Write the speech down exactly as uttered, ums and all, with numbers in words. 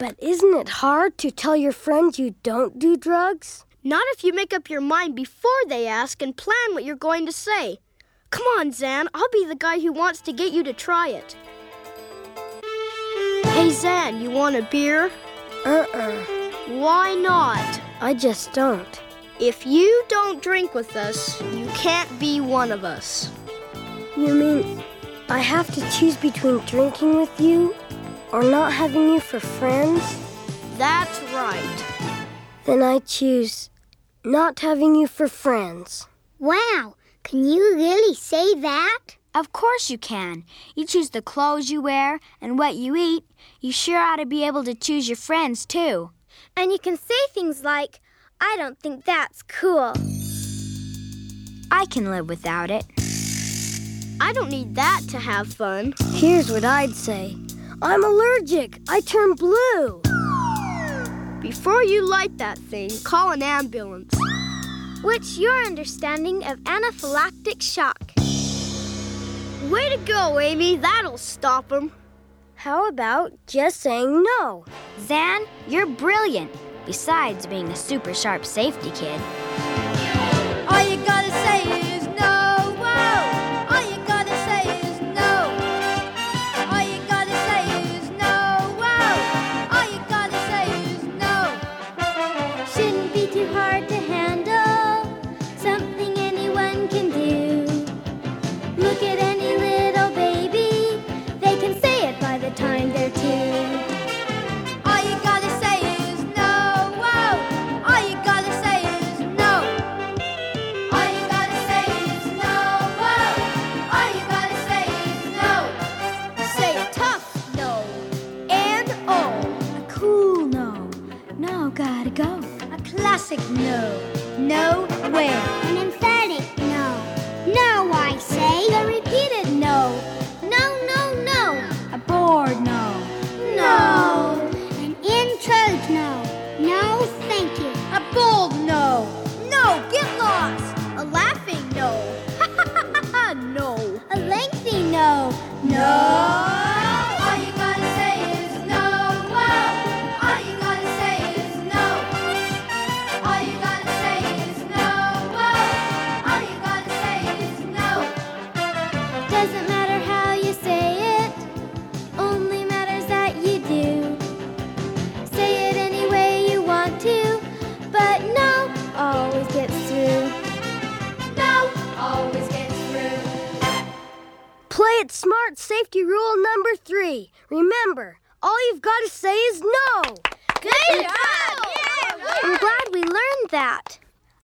But isn't it hard to tell your friends you don't do drugs? Not if you make up your mind before they ask and plan what you're going to say. Come on, Zan, I'll be the guy who wants to get you to try it. Hey, Zan, you want a beer? Uh-uh. Why not? I just don't. If you don't drink with us, you can't be one of us. You mean I have to choose between drinking with you or not having you for friends? That's right. Then I choose not having you for friends. Wow, can you really say that? Of course you can. You choose the clothes you wear and what you eat. You sure ought to be able to choose your friends, too. And you can say things like, I don't think that's cool. I can live without it. I don't need that to have fun. Here's what I'd say. I'm allergic. I turn blue. Before you light that thing, call an ambulance. What's your understanding of anaphylactic shock? Way to go, Amy. That'll stop them. How about just saying no? Zan, you're brilliant. Besides being a super sharp safety kid. All you gotta say is no. Whoa. All you gotta say is no. All you gotta say is no. Whoa. All you gotta say is no. Shouldn't be too hard to handle. Something anyone can do. Look at any little baby. They can say it by the time they're two. All you gotta say is no. Whoa. All you gotta say is no. All you gotta say is no. Whoa. All you gotta say is no. Say a tough no. And oh. A cool no. No, gotta go. A classic no. No way. An emphatic no. No, I say. A repeated no. No, no, no. A bored no. No. An in-church no. No, thank you. A bold no. No, get lost. A laughing no. No. A lengthy no. No. All you gotta say is no. Whoa. All you gotta say is no. All you gotta say is no. Whoa. All you gotta say is no. Doesn't matter how you say it, only matters that you do. Say it any way you want to, but no always gets through. No always gets through. Play it smart, safety rule number three. Remember, all you've got to say is no. Good job! I'm glad we learned that.